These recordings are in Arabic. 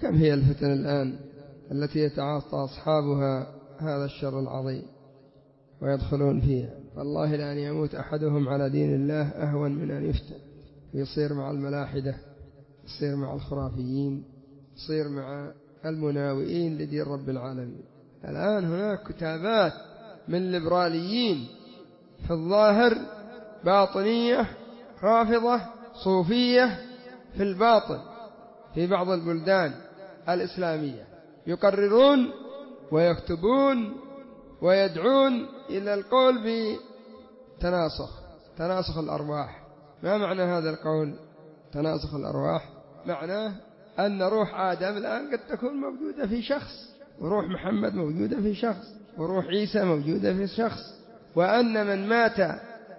كم هي الفتن الآن التي يتعاطى أصحابها هذا الشر العظيم ويدخلون فيها. والله لأن يموت أحدهم على دين الله أهون من أن يفتن ويصير مع الملاحدة، يصير مع الخرافيين، يصير مع المناوئين لدين رب العالمين. الآن هناك كتابات من الليبراليين في الظاهر باطنية رافضة صوفية في الباطن في بعض البلدان الإسلامية، يقررون ويكتبون ويدعون إلى القول بتناسخ الأرواح. ما معنى هذا القول تناسخ الأرواح؟ معناه أن روح آدم الآن قد تكون موجودة في شخص، وروح محمد موجودة في شخص، وروح عيسى موجودة في شخص، وأن من مات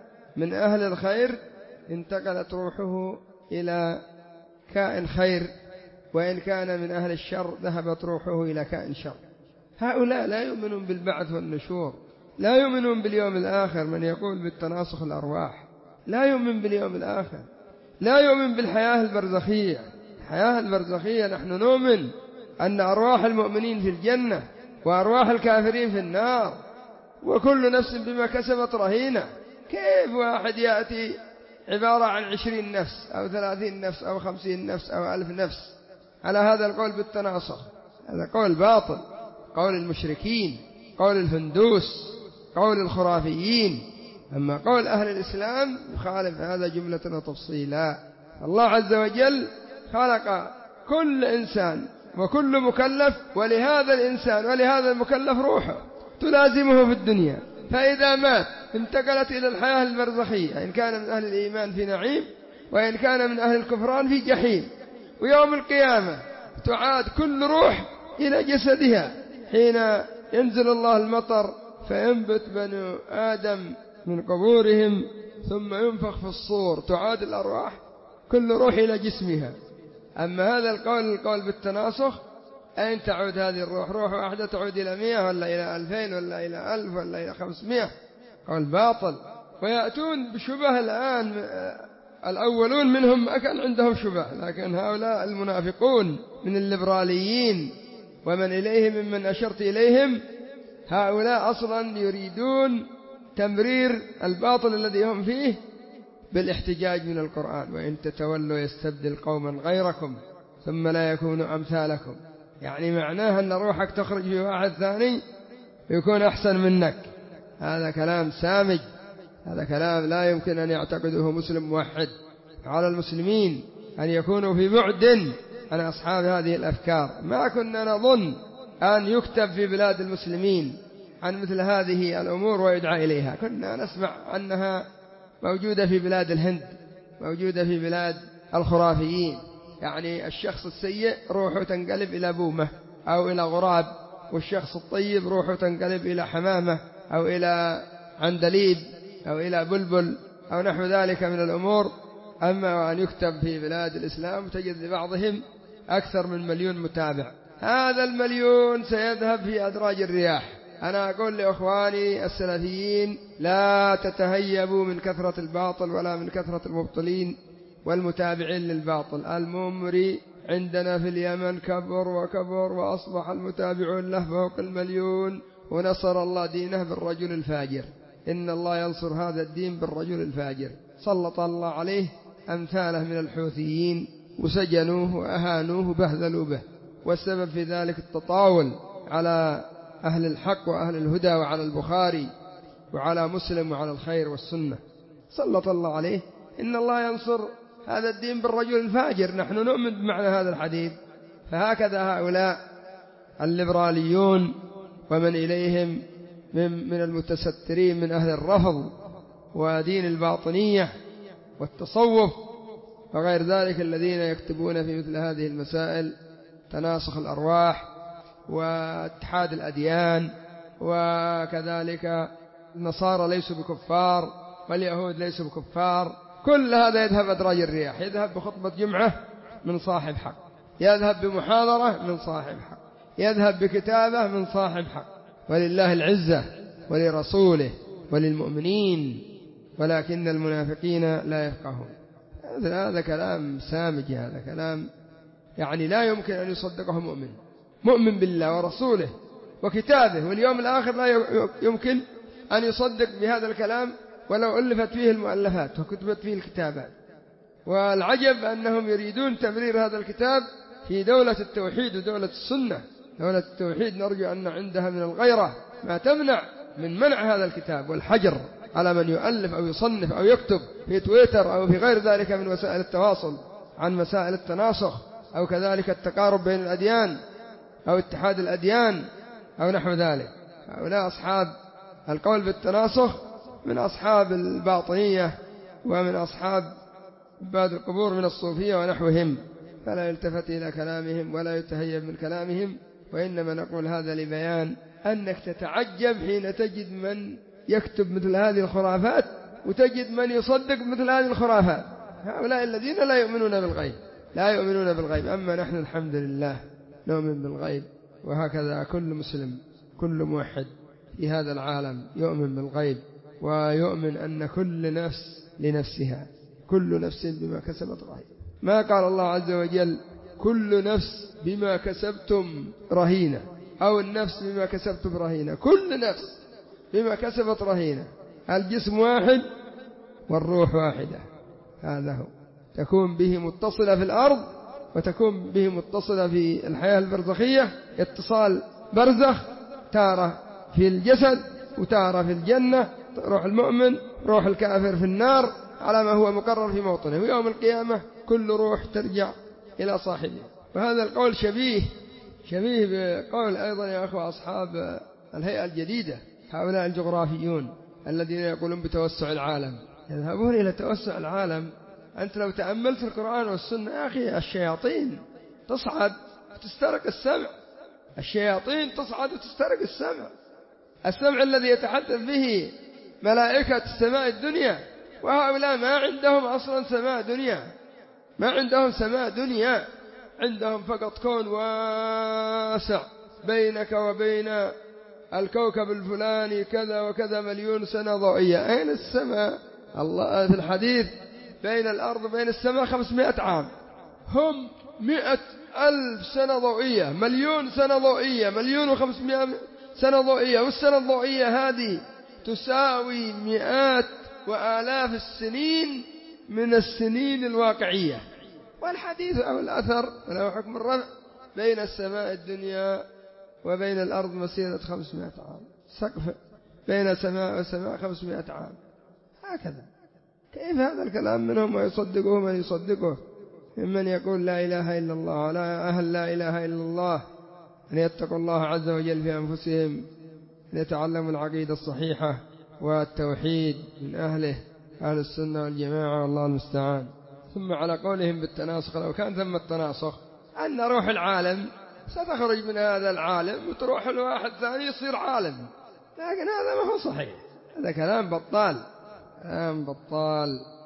من أهل الخير انتقلت روحه إلى كائن خير، وإن كان من أهل الشر ذهبت روحه إلى كائن شر. هؤلاء لا يؤمنون بالبعث والنشور، لا يؤمنون باليوم الآخر. من يقول بالتناسخ الأرواح لا يؤمن باليوم الآخر، لا يؤمن بالحياة البرزخية. الحياة البرزخية نحن نؤمن أن أرواح المؤمنين في الجنة وأرواح الكافرين في النار، وكل نفس بما كسبت رهينة. كيف واحد يأتي عبارة عن 20 نفس أو 30 نفس أو 50 نفس أو 1000 نفس على هذا القول بالتناسخ؟ هذا قول باطل، قول المشركين، قول الهندوس، قول الخرافيين. أما قول أهل الإسلام يخالف هذا جملة وتفصيلا. الله عز وجل خلق كل إنسان وكل مكلف، ولهذا الإنسان ولهذا المكلف روحه تلازمه في الدنيا، فإذا مات انتقلت إلى الحياة البرزخية، إن كان من أهل الإيمان في نعيم، وإن كان من أهل الكفران في جحيم. ويوم القيامة تعاد كل روح إلى جسدها حين ينزل الله المطر فينبت بنو آدم من قبورهم، ثم ينفخ في الصور، تعاد الأرواح كل روح إلى جسمها. أما هذا القول بالتناسخ، أين تعود هذه الروح؟ روح واحدة تعود إلى 100 ولا إلى 2000 ولا إلى 1000 ولا إلى 500؟ قول باطل. ويأتون بشبه الآن، الأولون منهم ما كان عندهم شبه، لكن هؤلاء المنافقون من الليبراليين ومن إليهم ممن أشرت إليهم، هؤلاء أصلا يريدون تمرير الباطل الذي هم فيه بالاحتجاج من القرآن. وإن تتولوا يستبدل قوما غيركم ثم لا يكونوا أمثالكم. يعني معناه أن روحك تخرج في واحد ثاني يكون أحسن منك. هذا كلام سامج، هذا كلام لا يمكن أن يعتقده مسلم موحد. على المسلمين أن يكونوا في بعد عن أصحاب هذه الأفكار. ما كنا نظن أن يكتب في بلاد المسلمين عن مثل هذه الأمور ويدعى إليها. كنا نسمع أنها موجودة في بلاد الهند، موجودة في بلاد الخرافيين. يعني الشخص السيء روحه تنقلب إلى بومة أو إلى غراب، والشخص الطيب روحه تنقلب إلى حمامة أو إلى عندليب أو إلى بلبل أو نحو ذلك من الأمور. أما أن يكتب في بلاد الإسلام تجد لبعضهم أكثر من 1,000,000 متابع. هذا 1,000,000 سيذهب في أدراج الرياح. أنا أقول لإخواني السلفيين لا تتهيبوا من كثرة الباطل ولا من كثرة المبطلين والمتابعين للباطل. الممري عندنا في اليمن كبر وكبر، وأصبح المتابعون له فوق 1,000,000، ونصر الله دينه بالرجل الفاجر. إن الله ينصر هذا الدين بالرجل الفاجر. سلط الله عليه أمثاله من الحوثيين وسجنوه وأهانوه وبهذلوا به، والسبب في ذلك التطاول على أهل الحق وأهل الهدى وعلى البخاري وعلى مسلم وعلى الخير والسنة. سلط الله عليه. إن الله ينصر هذا الدين بالرجل الفاجر. نحن نؤمن بمعنى هذا الحديث. فهكذا هؤلاء الليبراليون ومن إليهم من المتسترين من أهل الرفض ودين الباطنية والتصوف وغير ذلك، الذين يكتبون في مثل هذه المسائل تناسخ الأرواح واتحاد الأديان، وكذلك النصارى ليسوا بكفار واليهود ليسوا بكفار. كل هذا يذهب أدراج الرياح. يذهب بخطبة جمعة من صاحب حق، يذهب بمحاضرة من صاحب حق، يذهب بكتابة من صاحب حق. ولله العزة ولرسوله وللمؤمنين ولكن المنافقين لا يفقهون. هذا كلام سامج، هذا كلام يعني لا يمكن أن يصدقه مؤمن بالله ورسوله وكتابه واليوم الآخر لا يمكن أن يصدق بهذا الكلام ولو ألفت فيه المؤلفات وكتبت فيه الكتابات. والعجب أنهم يريدون تمرير هذا الكتاب في دولة التوحيد ودولة السنة. دولة التوحيد نرجو أن عندها من الغيرة ما تمنع من منع هذا الكتاب والحجر على من يؤلف أو يصنف أو يكتب في تويتر أو في غير ذلك من وسائل التواصل عن مسائل التناسخ أو كذلك التقارب بين الأديان أو اتحاد الأديان أو نحو ذلك. هؤلاء أصحاب القول بالتناسخ من أصحاب الباطنية ومن أصحاب عباد القبور من الصوفية ونحوهم، فلا يلتفت إلى كلامهم ولا يتهيب من كلامهم. وإنما نقول هذا لبيان أنك تتعجب حين تجد من يكتب مثل هذه الخرافات وتجد من يصدق مثل هذه الخرافات. هؤلاء الذين لا يؤمنون بالغيب أما نحن الحمد لله نؤمن بالغيب. وهكذا كل مسلم كل موحد في هذا العالم يؤمن بالغيب ويؤمن أن كل نفس لنفسها، كل نفس بما كسبت رهينة. ما قال الله عز وجل كل نفس بما كسبتم رهينة أو النفس بما كسبتم رهينة، كل نفس بما كسبت رهينة. الجسم واحد والروح واحدة، هذا هو، تكون به متصلة في الأرض وتكون به متصلة في الحياة البرزخية، اتصال برزخ، تارة في الجسد وتارة في الجنة، روح المؤمن روح الكافر في النار على ما هو مقرر في موطنه، ويوم القيامة كل روح ترجع إلى صاحبه. وهذا القول شبيه بقول أيضا يا أخوة أصحاب الهيئة الجديدة، هؤلاء الجغرافيون الذين يقولون بتوسع العالم، يذهبون إلى توسع العالم. أنت لو تأملت القرآن والسنة يا أخي الشياطين تصعد وتسترق السمع، الشياطين تصعد وتسترق السمع الذي يتحدث به ملائكة السماء الدنيا، وهؤلاء ما عندهم أصلا سماء دنيا، ما عندهم سماء دنيا، عندهم فقط كون واسع بينك وبين الكوكب الفلاني كذا وكذا مليون سنة ضوئية. أين السماء؟ الله في الحديث بين الأرض وبين السماء 500 عام، هم 100,000 سنة ضوئية، مليون سنة ضوئية، 1,500,000 سنة ضوئية، والسنة الضوئية هذه تساوي مئات وآلاف السنين من السنين الواقعية. والحديث أو الأثر له حكم الرفع بين السماء الدنيا وبين الأرض مسيرة 500 عام، سقف بين سماء وسماء 500 عام. هكذا كيف هذا الكلام منهم ويصدقه من يصدقه ممن يقول لا إله إلا الله؟ ولا أهل لا إله إلا الله أن يتقوا الله عز وجل في أنفسهم، أن يتعلموا العقيدة الصحيحة والتوحيد من أهله، أهل السنة والجماعة، والله المستعان. ثم على قولهم بالتناسخ، لو كان ثم التناسخ أن روح العالم ستخرج من هذا العالم وتروح لواحد ثاني يصير عالم، لكن هذا ما هو صحيح، هذا كلام بطال، كلام بطال.